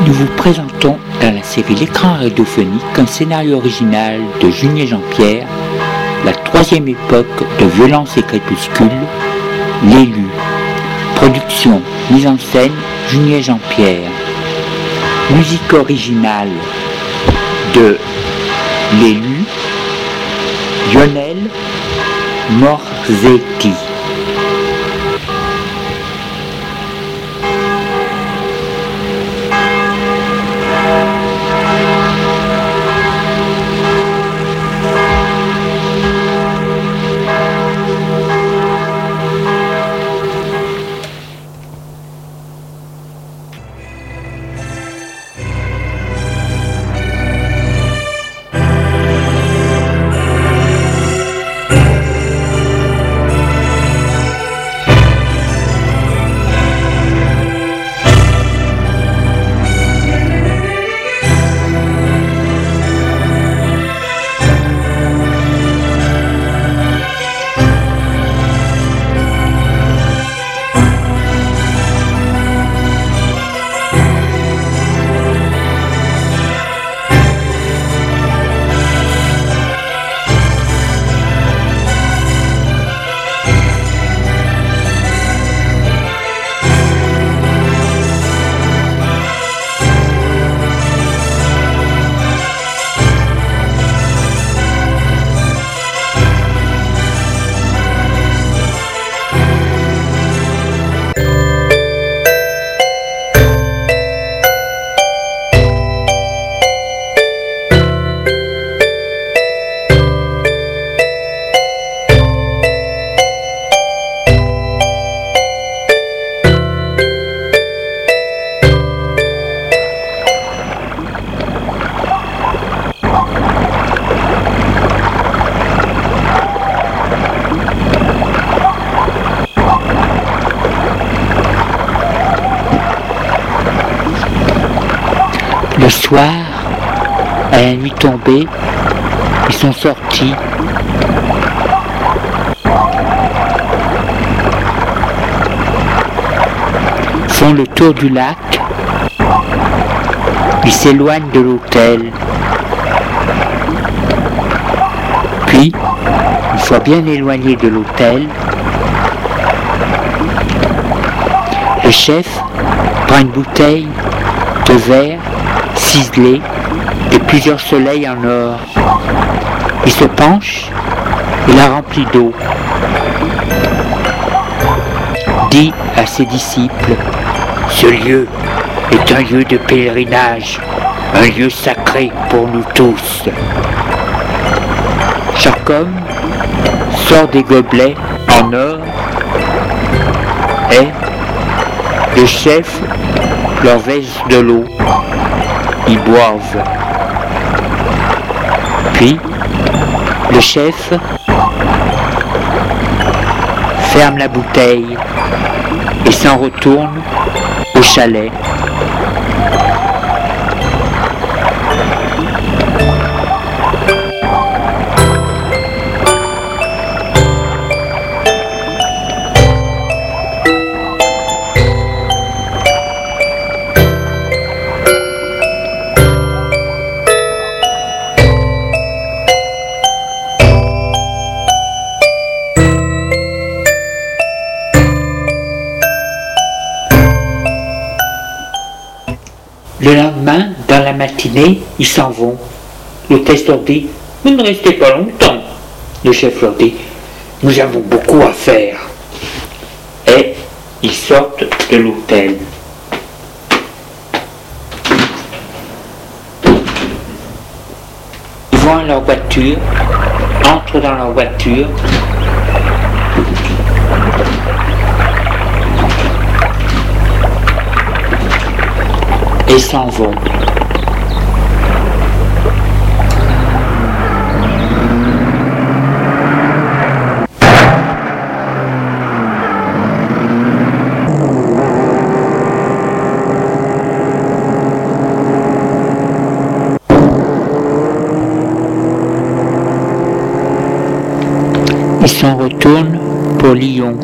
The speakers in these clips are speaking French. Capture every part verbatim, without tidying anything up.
Nous vous présentons dans la série L'écran radiophonique un scénario original de Junier Jean-Pierre, la troisième époque de Violence et Crépuscule, L'élu. Production, mise en scène, Junier Jean-Pierre. Musique originale de L'élu, Lionel Morzetti. Le soir, à la nuit tombée, ils sont sortis. Font le tour du lac. Ils s'éloignent de l'hôtel. Puis, une fois bien éloignés de l'hôtel, le chef prend une bouteille de verre ciselé et plusieurs soleils en or. Il se penche et la remplit d'eau. Dit à ses disciples: ce lieu est un lieu de pèlerinage, un lieu sacré pour nous tous. Chaque homme sort des gobelets en or et le chef leur verse de l'eau. Ils boivent. Puis, le chef ferme la bouteille et s'en retourne au chalet. Le lendemain, dans la matinée, ils s'en vont. L'hôtesse leur dit: vous ne restez pas longtemps. Le chef leur dit: nous avons beaucoup à faire. Et ils sortent de l'hôtel. Ils vont à leur voiture, entrent dans leur voiture. Et s'en vont. Ils s'en retournent pour Lyon.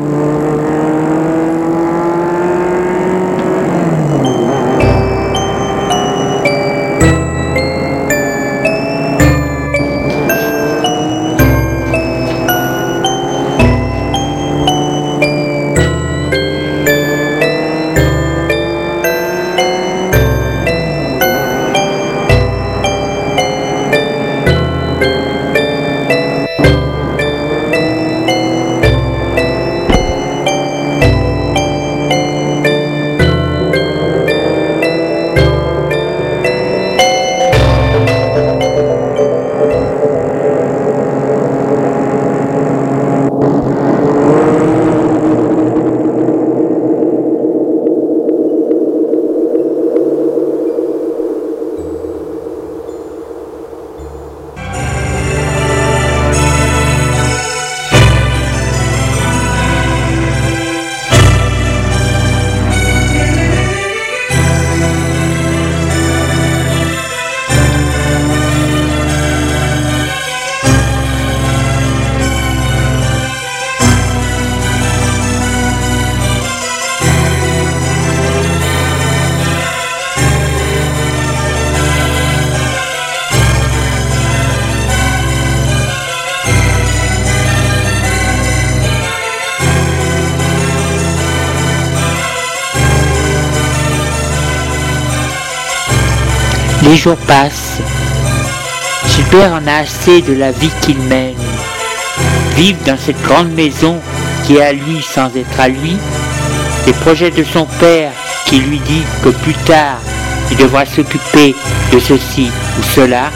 Les jours passent. Gilbert en a assez de la vie qu'il mène. Vivre dans cette grande maison qui est à lui sans être à lui, les projets de son père qui lui dit que plus tard il devra s'occuper de ceci ou cela.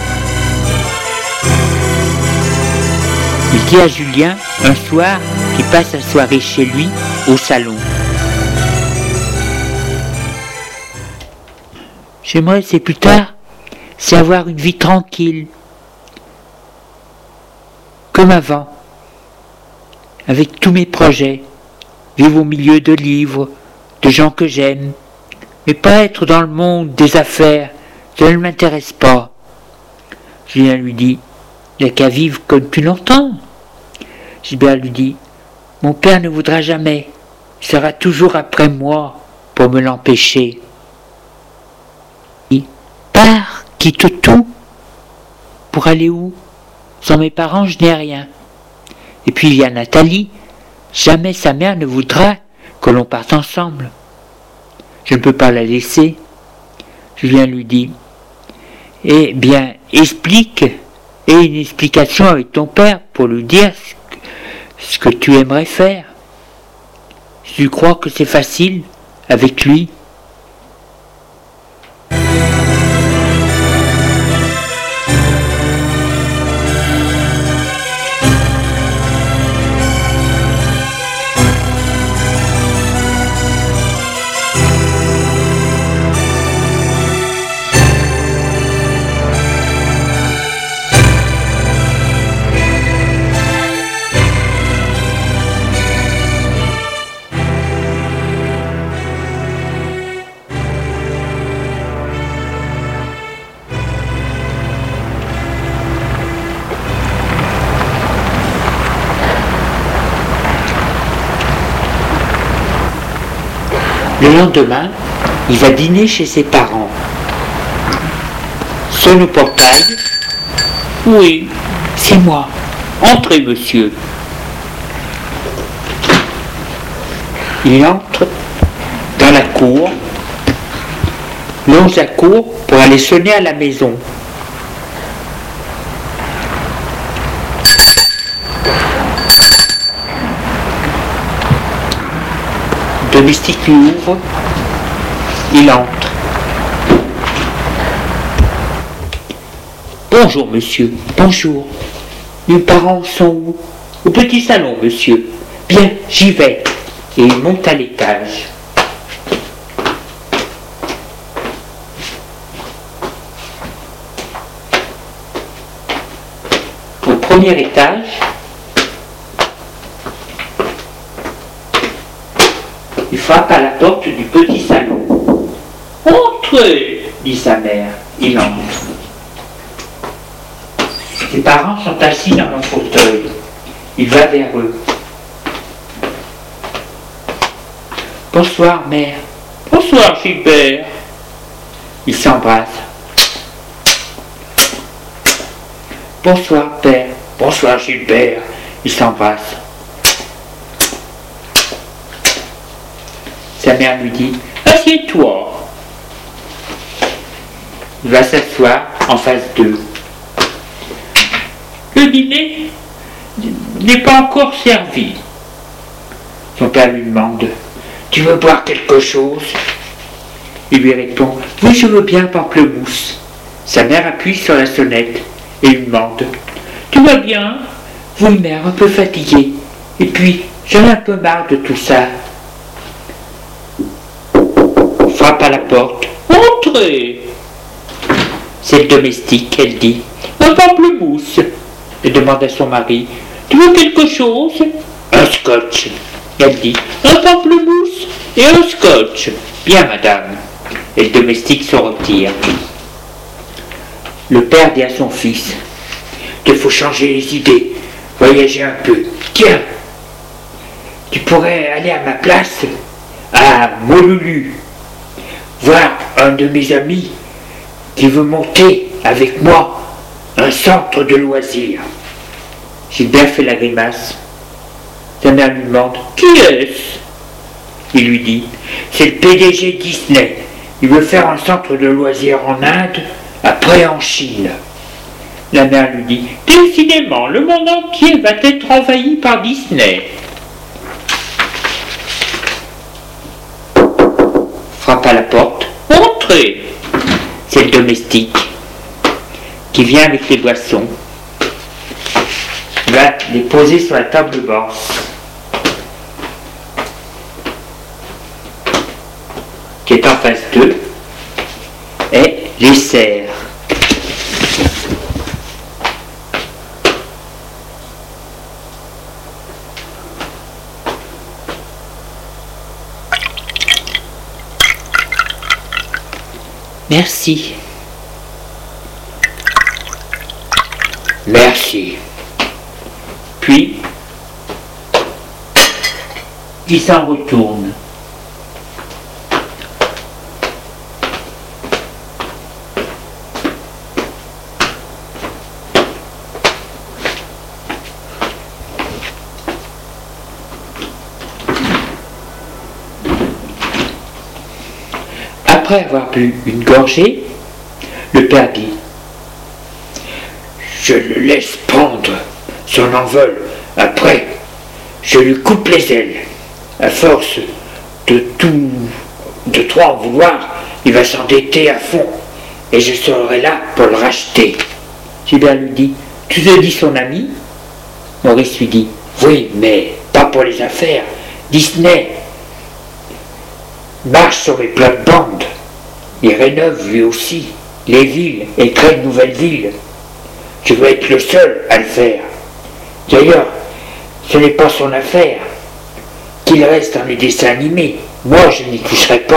Il dit à Julien un soir qu'il passe la soirée chez lui au salon. J'aimerais, c'est plus tard, c'est avoir une vie tranquille, comme avant, avec tous mes projets, vivre au milieu de livres, de gens que j'aime, mais pas être dans le monde des affaires, ça ne m'intéresse pas. Julien lui dit, il n'y a qu'à vivre comme tu l'entends. Gilbert lui dit, mon père ne voudra jamais, il sera toujours après moi pour me l'empêcher. Il part, quitte tout, pour aller où? Sans mes parents, je n'ai rien. Et puis il y a Nathalie, jamais sa mère ne voudra que l'on parte ensemble. Je ne peux pas la laisser. Julien lui dit, eh bien, explique, et une explication avec ton père pour lui dire ce que, ce que tu aimerais faire. Si tu crois que c'est facile avec lui. Le lendemain, il va dîner chez ses parents. Sonne au portail. Oui, c'est moi. Entrez, monsieur. Il entre dans la cour, longe la cour pour aller sonner à la maison. Le domestique lui ouvre, il entre. Bonjour monsieur, bonjour. Mes parents sont où? Au petit salon monsieur. Bien, j'y vais. Et il monte à l'étage. Au premier étage, il frappe à la porte du petit salon. « Entrez !» dit sa mère. Il entre. Ses parents sont assis dans leur fauteuil. Il va vers eux. « Bonsoir, mère. »« Bonsoir, Gilbert. » Ils s'embrassent. « Bonsoir, père. »« Bonsoir, Gilbert. » Ils s'embrassent. Sa mère lui dit « Assieds-toi !» Il va s'asseoir en face d'eux. Le dîner n'est pas encore servi. Son père lui demande « Tu veux boire quelque chose ?» Il lui répond « Oui, je veux bien, pamplemousse. » Sa mère appuie sur la sonnette et lui demande « Tu vas bien ?»« Oui, mère, un peu fatiguée. Et puis, j'en ai un peu marre de tout ça. » Frappe à la porte. « Entrez !» C'est le domestique, elle dit. « Un pamplemousse !» Elle demande à son mari. « Tu veux quelque chose ?»« Un scotch !» Elle dit. « Un pamplemousse et un scotch !»« Bien, madame. » Et le domestique se retire. Le père dit à son fils. « Il faut changer les idées, voyager un peu. Tiens, tu pourrais aller à ma place, à Molulu, voir un de mes amis qui veut monter avec moi un centre de loisirs. » Gilbert fait la grimace. Sa mère lui demande « Qui est-ce ?» Il lui dit « C'est le P D G Disney. Il veut faire un centre de loisirs en Inde après en Chine. La mère lui dit, décidément, le monde entier va être envahi par Disney. Frappe à la porte. Entrez. C'est le domestique qui vient avec les boissons. Va les poser sur la table basse. Qui est en face d'eux. Et les sert. Merci. Merci. Puis, il s'en retourne. Après avoir bu une gorgée, le père dit « Je le laisse prendre son envol. Après, je lui coupe les ailes. À force de tout, de trop en vouloir, il va s'endetter à fond. Et je serai là pour le racheter. » Gilbert lui dit « Tu te dis son ami ?» Maurice lui dit « Oui, mais pas pour les affaires. Disney marche sur les plates-bandes. Il rénove lui aussi les villes et crée de nouvelles villes. Je veux être le seul à le faire. D'ailleurs, ce n'est pas son affaire. Qu'il reste dans les dessins animés. Moi, je n'y toucherai pas. »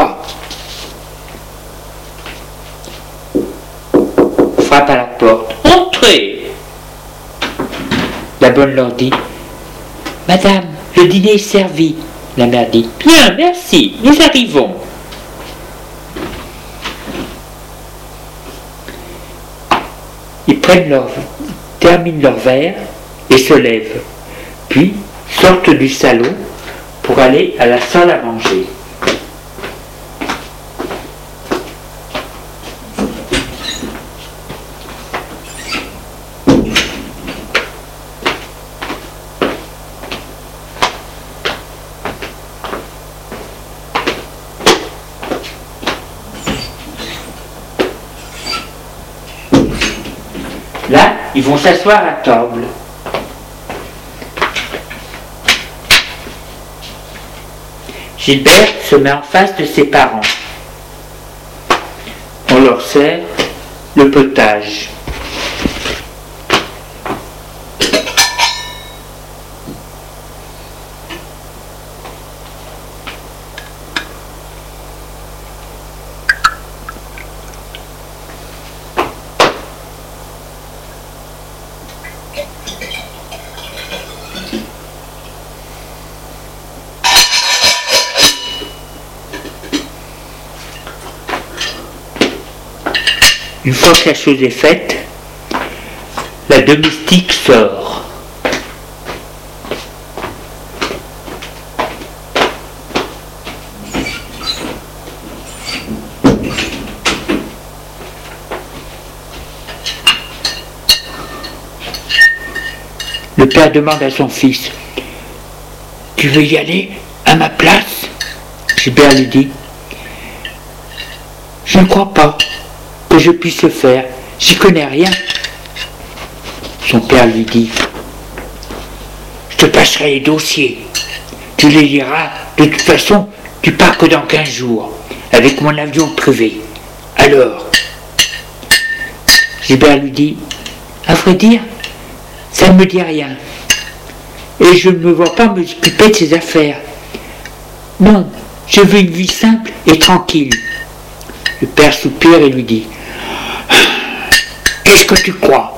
Frappe à la porte. « Entrez !» La bonne leur dit « Madame, le dîner est servi. » La mère dit « Bien, merci, nous arrivons. » Ils prennent leur, terminent leur verre et se lèvent, puis sortent du salon pour aller à la salle à manger. Là, ils vont s'asseoir à table. Gilbert se met en face de ses parents. On leur sert le potage. Une fois que la chose est faite, la domestique sort. Le père demande à son fils « Tu veux y aller à ma place ?» Gilbert lui dit « Je ne crois pas que je puisse le faire, j'y connais rien. » Son père lui dit « Je te passerai les dossiers, tu les liras, de toute façon, tu pars que dans quinze jours, avec mon avion privé. Alors ?» Gilbert lui dit « À vrai dire, ça ne me dit rien, et je ne me vois pas m'occuper de ces affaires. Non, je veux une vie simple et tranquille. » Le père soupire et lui dit « Qu'est-ce que tu crois?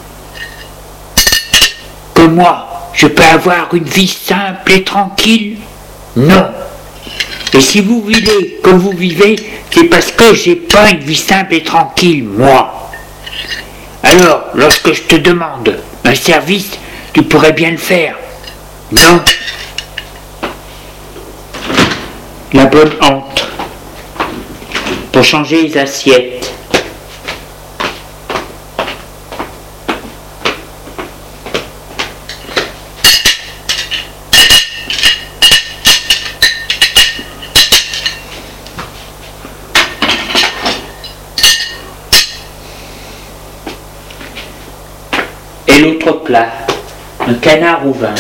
Que moi, je peux avoir une vie simple et tranquille? Non. Et si vous vivez comme vous vivez, c'est parce que j'ai pas une vie simple et tranquille, moi. Alors, lorsque je te demande un service, tu pourrais bien le faire. Non. » La bonne entre pour changer les assiettes. Et l'autre plat, un canard au vin.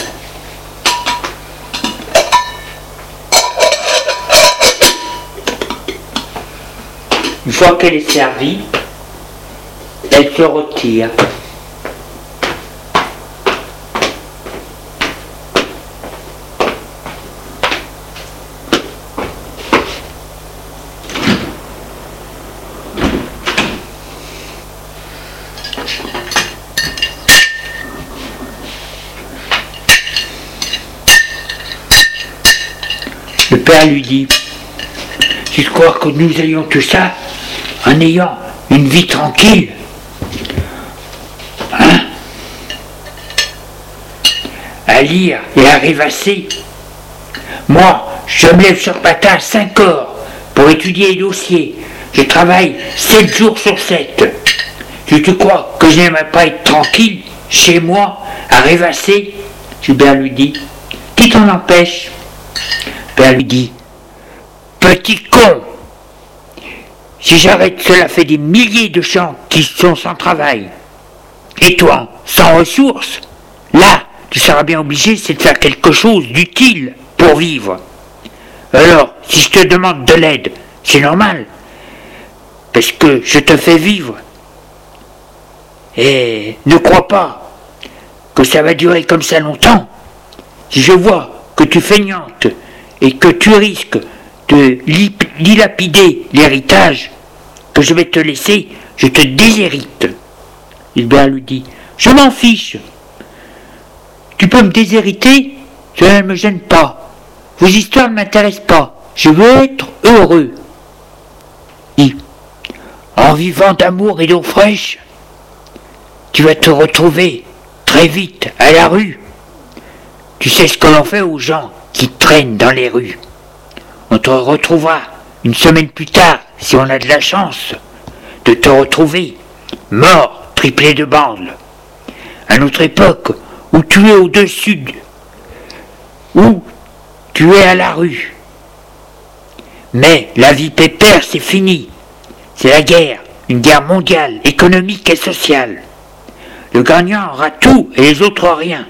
Une fois qu'elle est servie, elle se retire. Le père lui dit, tu crois que nous ayons tout ça en ayant une vie tranquille, hein? À lire et à rêvasser. Moi, je me lève sur matin à cinq heures pour étudier les dossiers. Je travaille sept jours sur sept. Tu te crois que je n'aimerais pas être tranquille chez moi à rêvasser? Gilbert lui dit, qui t'en empêche? Père lui dit, petit con, si j'arrête, cela fait des milliers de gens qui sont sans travail. Et toi, sans ressources, là, tu seras bien obligé, c'est de faire quelque chose d'utile pour vivre. Alors, si je te demande de l'aide, c'est normal, parce que je te fais vivre. Et ne crois pas que ça va durer comme ça longtemps. Si je vois que tu feignantes et que tu risques de dilapider l'héritage que je vais te laisser, je te déshérite. Gilbert lui dit, je m'en fiche. Tu peux me déshériter, cela ne me gêne pas. Vos histoires ne m'intéressent pas. Je veux être heureux. Et, en vivant d'amour et d'eau fraîche, tu vas te retrouver très vite à la rue. Tu sais ce que l'on fait aux gens qui traînent dans les rues. On te retrouvera une semaine plus tard, si on a de la chance, de te retrouver mort, triplé de bandes. À notre époque, où tu es au-dessus, où tu es à la rue. Mais la vie pépère, c'est fini. C'est la guerre, une guerre mondiale, économique et sociale. Le gagnant aura tout et les autres rien.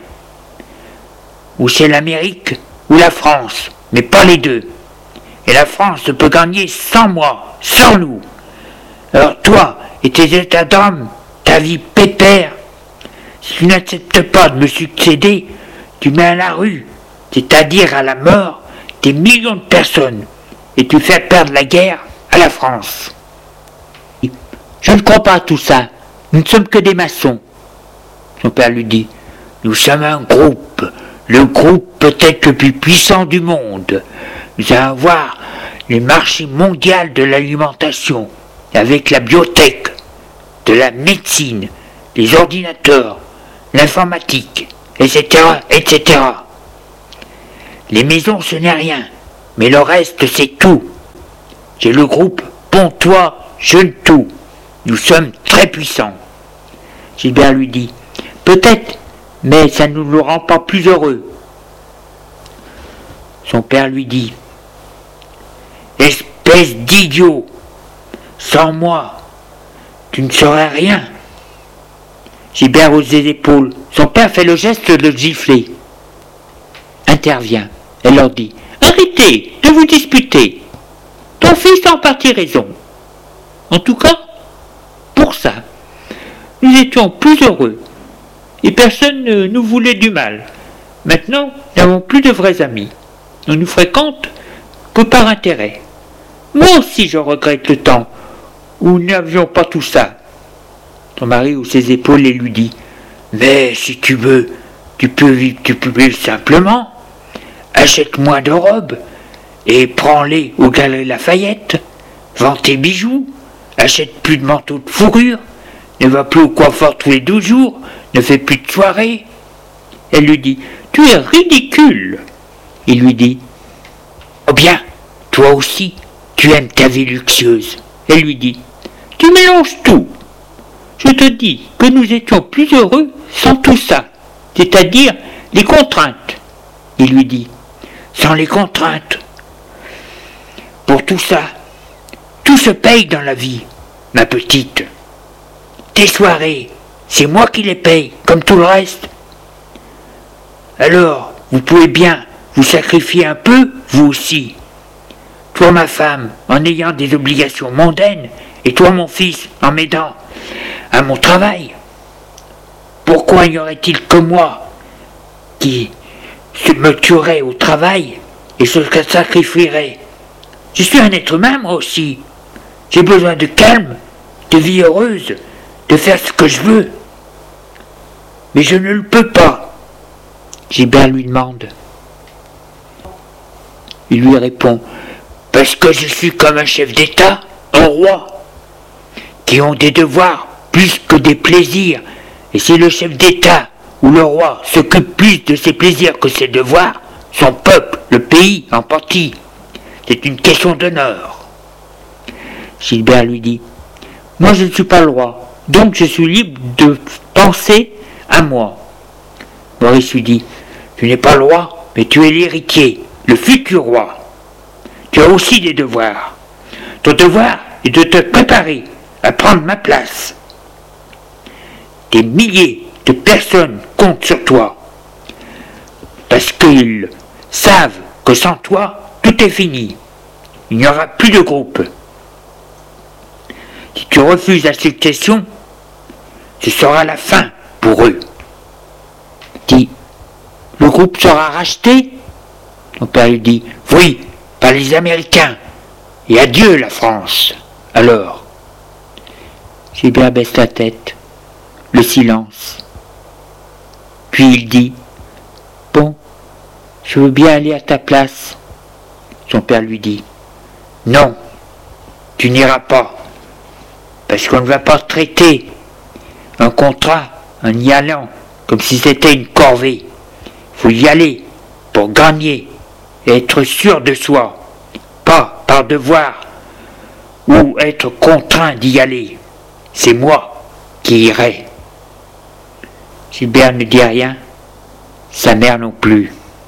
Ou c'est l'Amérique ou la France, mais pas les deux. Et la France ne peut gagner sans moi, sans nous. Alors toi et tes états d'âme, ta vie pépère, si tu n'acceptes pas de me succéder, tu mets à la rue, c'est-à-dire à la mort, des millions de personnes, et tu fais perdre la guerre à la France. Je ne crois pas à tout ça. Nous ne sommes que des maçons. Son père lui dit, nous sommes un groupe, le groupe peut-être le plus puissant du monde. Nous allons voir les marchés mondiaux de l'alimentation, avec la biotech, de la médecine, les ordinateurs, l'informatique, et cetera, et cetera. Les maisons, ce n'est rien, mais le reste, c'est tout. C'est le groupe Pontois Jeune Tout. Nous sommes très puissants. Gilbert lui dit, peut-être, mais ça ne nous rend pas plus heureux. Son père lui dit, espèce d'idiot, sans moi, tu ne serais rien. Gilbert hausse les épaules. Son père fait le geste de le gifler. Intervient. Elle leur dit, arrêtez de vous disputer. Ton fils a en partie raison. En tout cas, pour ça, nous étions plus heureux. Et personne ne nous voulait du mal. Maintenant, nous n'avons plus de vrais amis. On nous fréquente que par intérêt. Moi aussi, je regrette le temps où nous n'avions pas tout ça. Ton mari hausse ses épaules et lui dit, mais si tu veux, tu peux vivre, tu peux vivre simplement. Achète moins de robes et prends-les aux Galeries Lafayette. Vends tes bijoux. Achète plus de manteaux de fourrure. Ne va plus au coiffeur tous les deux jours. Ne fais plus de soirée. Elle lui dit, tu es ridicule. Il lui dit, oh bien, toi aussi, tu aimes ta vie luxueuse. Elle lui dit, tu mélanges tout. Je te dis que nous étions plus heureux sans tout ça, c'est-à-dire les contraintes. Il lui dit, sans les contraintes. Pour tout ça, tout se paye dans la vie, ma petite. Tes soirées, c'est moi qui les paye, comme tout le reste. Alors, vous pouvez bien vous sacrifier un peu, vous aussi. Toi, ma femme, en ayant des obligations mondaines, et toi, mon fils, en m'aidant à mon travail. Pourquoi y aurait-il que moi qui me tuerait au travail et se sacrifierait? Je suis un être humain, moi aussi. J'ai besoin de calme, de vie heureuse, de faire ce que je veux. Mais je ne le peux pas. Gilbert lui demande. Il lui répond, parce que je suis comme un chef d'État, un roi, qui ont des devoirs plus que des plaisirs. Et si le chef d'État ou le roi s'occupe plus de ses plaisirs que ses devoirs, son peuple, le pays, en pâtit. C'est une question d'honneur. Gilbert lui dit, moi je ne suis pas le roi, donc je suis libre de penser à moi. Maurice lui dit, tu n'es pas le roi, mais tu es l'héritier, le futur roi. Tu as aussi des devoirs. Ton devoir est de te préparer à prendre ma place. Des milliers de personnes comptent sur toi, parce qu'ils savent que sans toi, tout est fini. Il n'y aura plus de groupe. Si tu refuses la succession, ce sera la fin pour eux. Dit, le groupe sera racheté? Mon père lui dit, oui, par les Américains. Et adieu la France. Alors, Gilbert baisse la tête. Le silence. Puis il dit, bon, je veux bien aller à ta place. Son père lui dit, non, tu n'iras pas, parce qu'on ne va pas traiter un contrat en y allant comme si c'était une corvée. Il faut y aller pour gagner et être sûr de soi, pas par devoir ou être contraint d'y aller. C'est moi qui irai. Gilbert ne dit rien, sa mère non plus.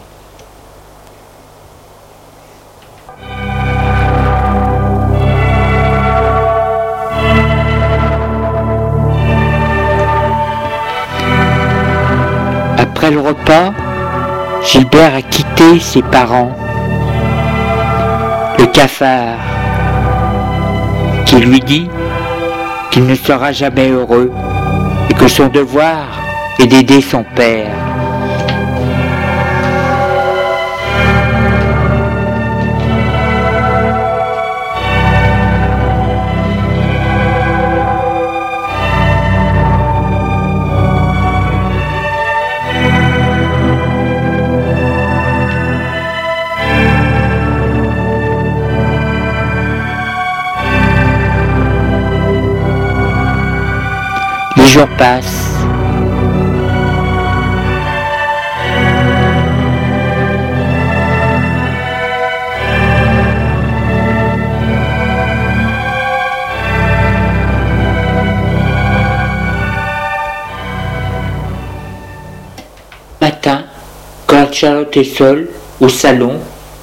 Après le repas, Gilbert a quitté ses parents, le cafard, qui lui dit qu'il ne sera jamais heureux et que son devoir est d'aider son père. Les jours passent. Matin, quand Charlotte est seule, au salon,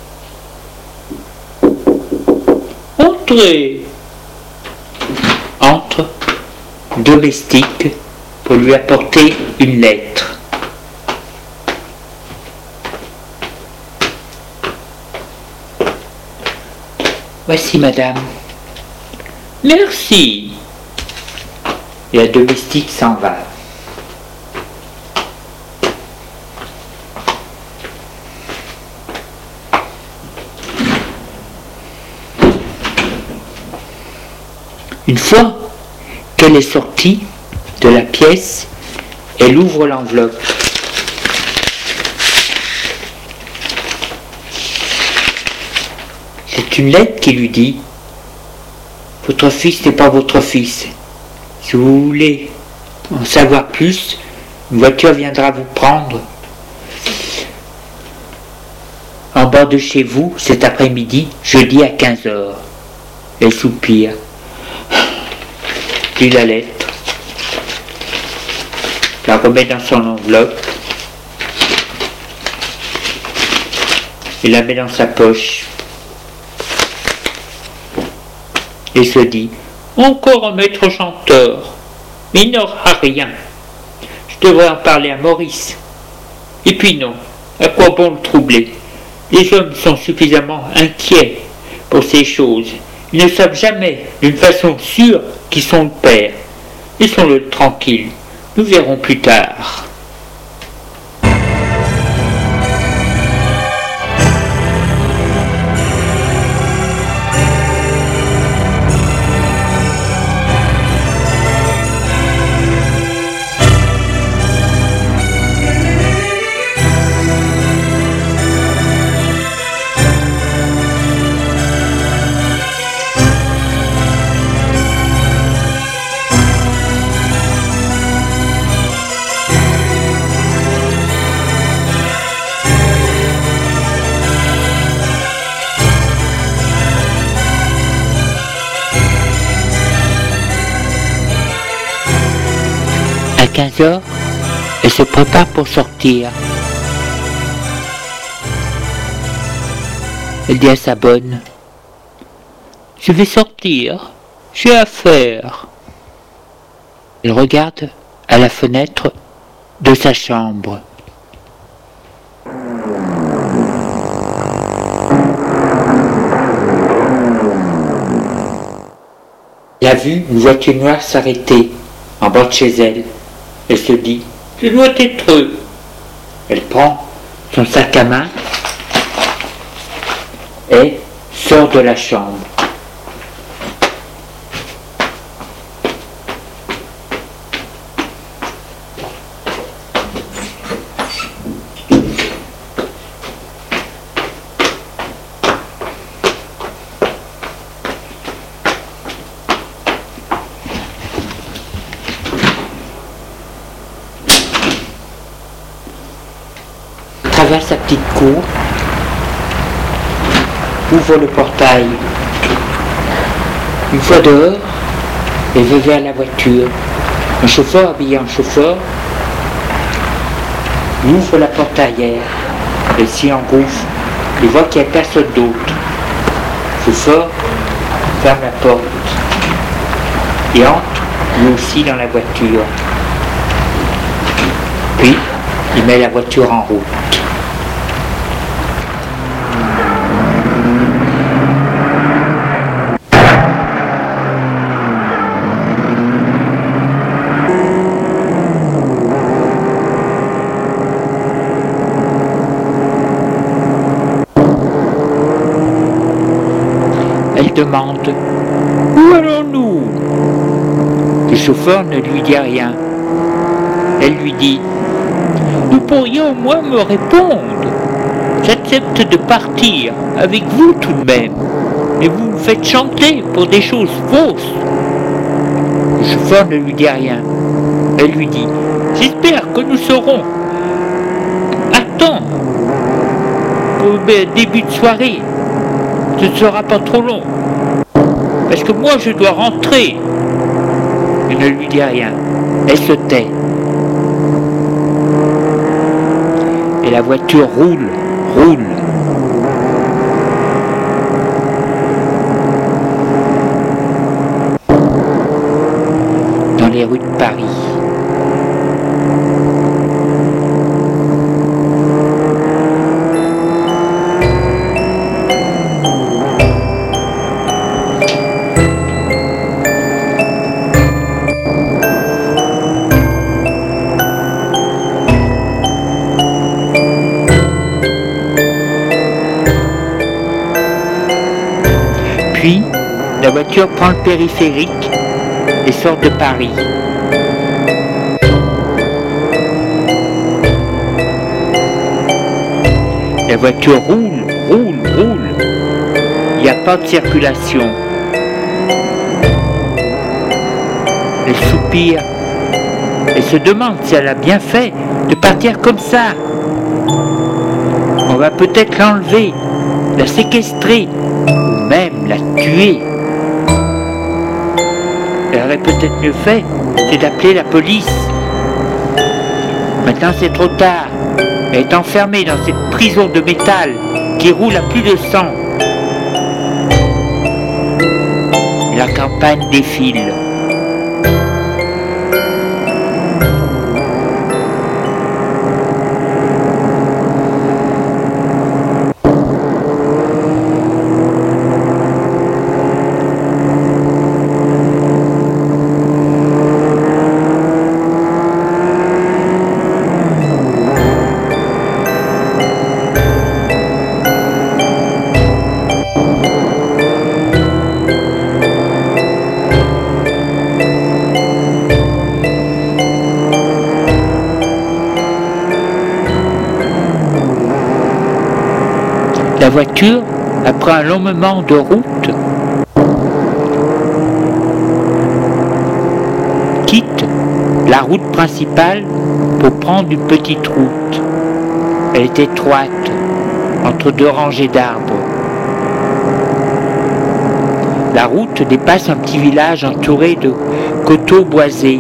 entrez. Entre. Domestique pour lui apporter une lettre. Voici, madame. Merci. Et la domestique s'en va. Une fois qu'elle est sortie de la pièce, elle ouvre l'enveloppe. C'est une lettre qui lui dit « Votre fils n'est pas votre fils. Si vous voulez en savoir plus, une voiture viendra vous prendre en bas de chez vous cet après-midi, jeudi à quinze heures. Elle soupire. Lit la lettre, la remet dans son enveloppe et la met dans sa poche et se dit « Encore un maître chanteur, mais il n'aura rien. Je devrais en parler à Maurice. Et puis non, à quoi bon le troubler? Les hommes sont suffisamment inquiets pour ces choses. Ils ne savent jamais, d'une façon sûre, qui sont le père. Laissons-le tranquille. Nous verrons plus tard. À quinze heures, elle se prépare pour sortir. Elle dit à sa bonne: je vais sortir, j'ai affaire. Elle regarde à la fenêtre de sa chambre. Elle a vu une voiture noire s'arrêter en bas de chez elle. Elle se dit: je dois être eux. Elle prend son sac à main et sort de la chambre. Traverse sa petite cour, ouvre le portail. Une fois dehors, elle va vers la voiture. Un chauffeur habillé en chauffeur ouvre la porte arrière. Elle s'y engouffre et voit qu'il n'y a personne d'autre. Le chauffeur ferme la porte et entre lui aussi dans la voiture. Puis, il met la voiture en route. Demande: où allons-nous? Le chauffeur ne lui dit rien. Elle lui dit: vous pourriez au moins me répondre. J'accepte de partir avec vous tout de même, mais vous me faites chanter pour des choses fausses. Le chauffeur ne lui dit rien. Elle lui dit: j'espère que nous serons à temps pour le début de soirée. Ce ne sera pas trop long. Parce que moi je dois rentrer. Il ne lui dit rien. Elle se tait. Et la voiture roule, roule. Dans les rues de Paris. Puis, la voiture prend le périphérique et sort de Paris. La voiture roule, roule, roule. Il n'y a pas de circulation. Elle soupire et se demande si elle a bien fait de partir comme ça. On va peut-être l'enlever, la séquestrer, ou même la tuer. Elle aurait peut-être mieux fait, c'est d'appeler la police. Maintenant c'est trop tard. Elle est enfermée dans cette prison de métal qui roule à plus de sang. La campagne défile. voiture, après un long moment de route, quitte la route principale pour prendre une petite route. Elle est étroite, entre deux rangées d'arbres. La route dépasse un petit village entouré de coteaux boisés.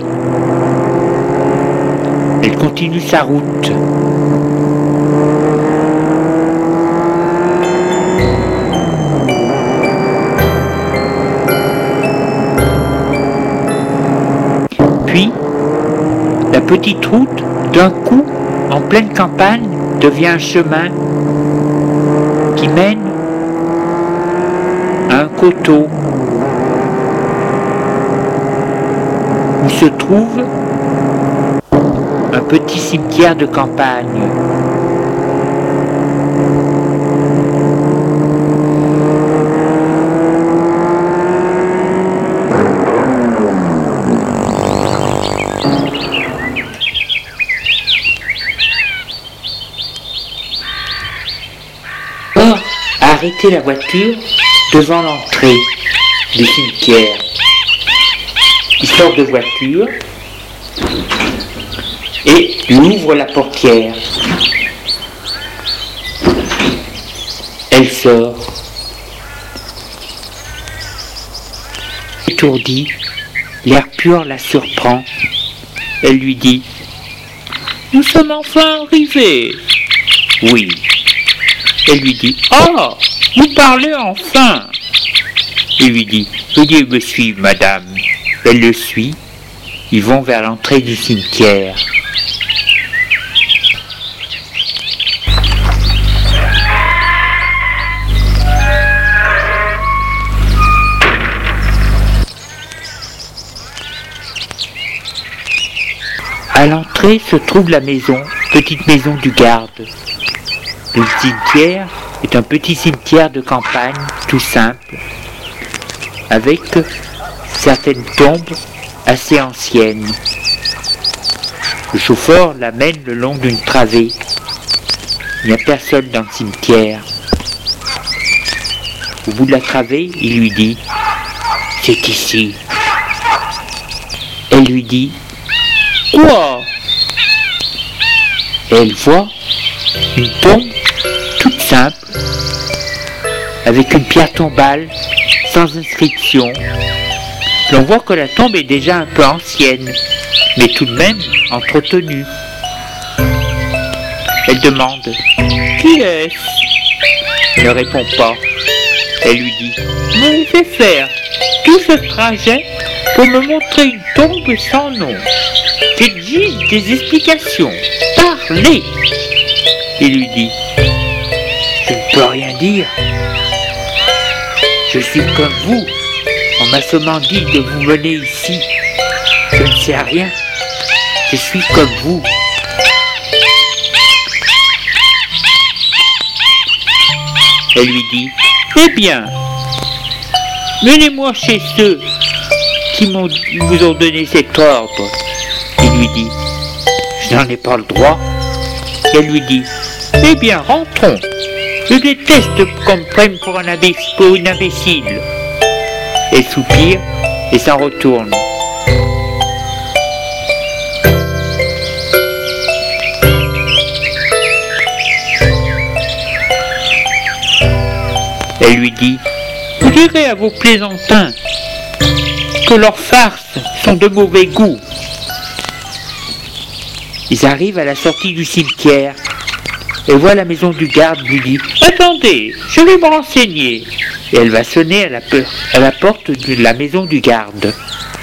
Elle continue sa route. Puis, la petite route, d'un coup, en pleine campagne, devient un chemin qui mène à un coteau où se trouve un petit cimetière de campagne. Or, arrêter la voiture devant l'entrée du cimetière. Il sort de voiture et lui ouvre la portière. Elle sort. Étourdie, l'air pur la surprend. Elle lui dit : « Nous sommes enfin arrivés. » « Oui. » Elle lui dit : « Oh, vous parlez enfin !» Il lui dit : « Veuillez me suivre, madame. » Elle le suit. Ils vont vers l'entrée du cimetière. À l'entrée se trouve la maison, petite maison du garde. Le cimetière est un petit cimetière de campagne, tout simple, avec certaines tombes assez anciennes. Le chauffeur l'amène le long d'une travée. Il n'y a personne dans le cimetière. Au bout de la travée, il lui dit : « C'est ici. » Elle lui dit : « Quoi ?» Et elle voit une tombe toute simple, avec une pierre tombale, sans inscription. L'on voit que la tombe est déjà un peu ancienne, mais tout de même entretenue. Elle demande : « Qui est-ce » Il ne répond pas. Elle lui dit : « Vous m'avez fait faire tout ce trajet pour me montrer une tombe sans nom. J'exige des explications. Parlez !» Il lui dit : « Je ne peux rien dire. Je suis comme vous. On m'a seulement dit de vous mener ici. Je ne sais rien. Je suis comme vous. » Elle lui dit : « Eh bien, menez-moi chez ceux qui m'ont, vous ont donné cet ordre. » Il lui dit : « Je n'en ai pas le droit. » Elle lui dit : « Eh bien, rentrons. Je déteste qu'on me prenne pour, un imbécile, pour une imbécile. » Elle soupire et s'en retourne. Elle lui dit : « Vous direz à vos plaisantins que leurs farces sont de mauvais goût. » Ils arrivent à la sortie du cimetière et voient la maison du garde. Lui dit : « Attendez, je vais me renseigner. » Et elle va sonner à la, pe- à la porte de la maison du garde.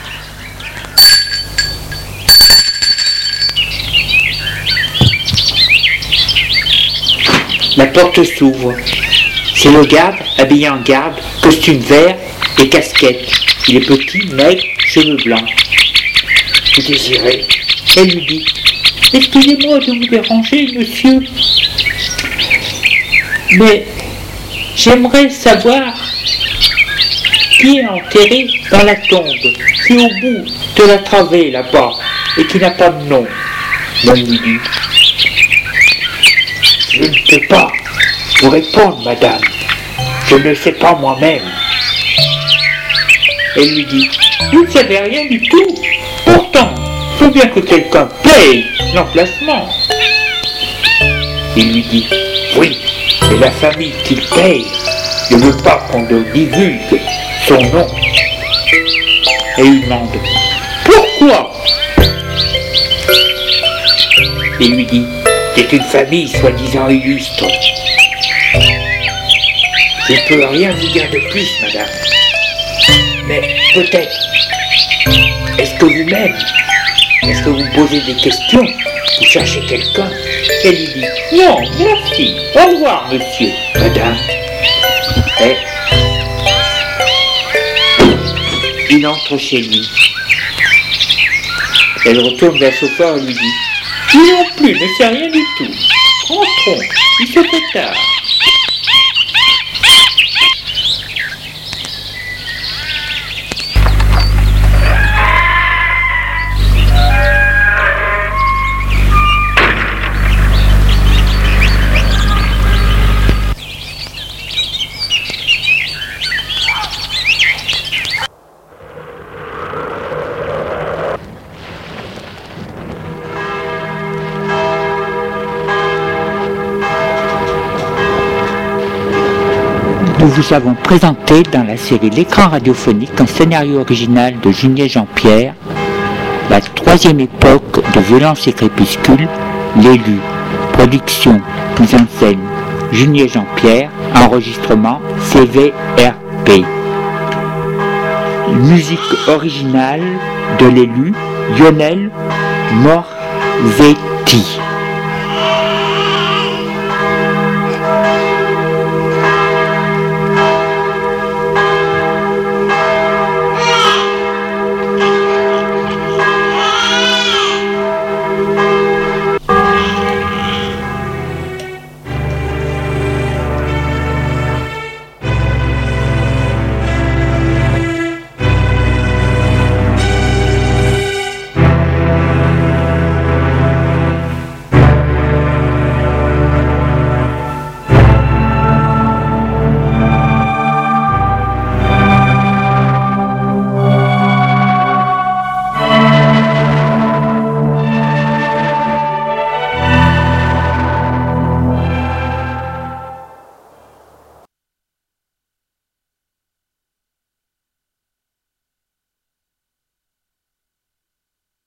La porte s'ouvre. C'est le garde, habillé en garde, costume vert et casquette. Il est petit, maigre, cheveux blancs. « Vous désirez ?» Elle lui dit : « Excusez-moi de vous déranger, monsieur, mais j'aimerais savoir qui est enterré dans la tombe, qui est au bout de la travée là-bas et qui n'a pas de nom. » L'homme lui dit : « Je ne peux pas vous répondre, madame. Je ne le sais pas moi-même. Elle lui dit, vous ne savez rien du tout. Pourtant, il faut bien que quelqu'un paye l'emplacement. Il lui dit, oui, mais la famille qui paye ne veut pas qu'on divulgue son nom. Et il demande, pourquoi? Il lui dit, c'est une famille soi-disant illustre. Je ne peux rien vous dire de plus, madame. Mais peut-être, est-ce que vous-même, est-ce que vous posez des questions? Vous cherchez quelqu'un? Elle lui dit, non, merci, au revoir, monsieur, madame. Et il entre chez lui. Elle retourne vers le chauffeur et lui dit, lui non plus ne sait rien du tout. Rentrons, il se fait tard. Nous vous avons présenté dans la série L'écran radiophonique un scénario original de Junier Jean-Pierre, la troisième époque de Violence et Crépuscule, l'élu, production, mise en scène, Junier Jean-Pierre, enregistrement C V R P. Musique originale de l'élu, Lionel Morzetti.